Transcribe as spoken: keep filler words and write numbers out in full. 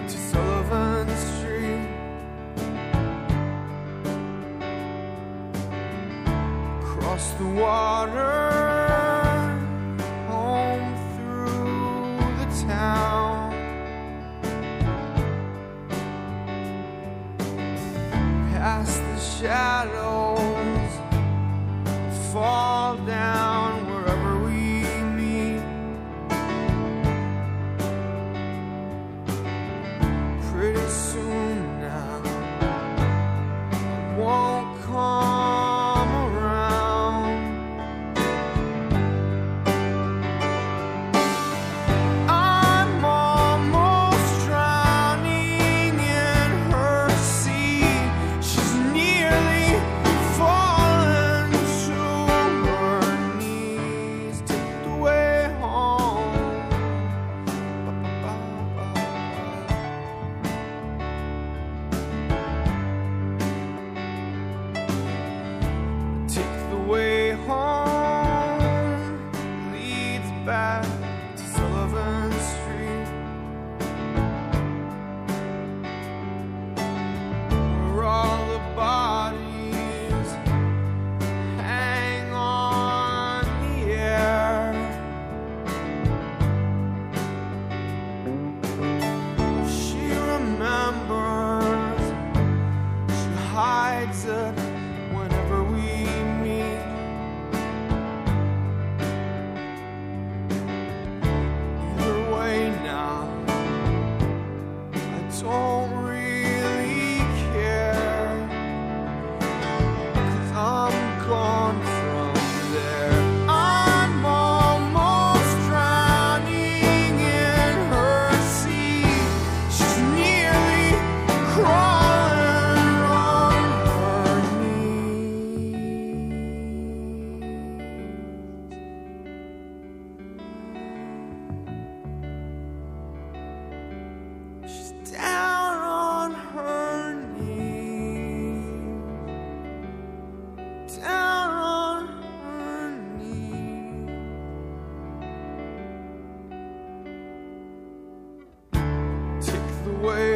to Sullivan Street. Across the water, home through the town. Past the shadows, fall down wherever we meet. Pretty soon now, I won't come around. I'm almost drowning in her sea. She's nearly fallen to her knees. Take the way home. Take the way home leads back to Sullivan Street, where all the bodies hang on the air. She remembers, she hides it whenever we meet. Either way now, I don't really care, 'cause I'm gone from there. I'm almost drowning in her sea. She's nearly crawling on her knees. She's down on her knees, down on her knees. Take the way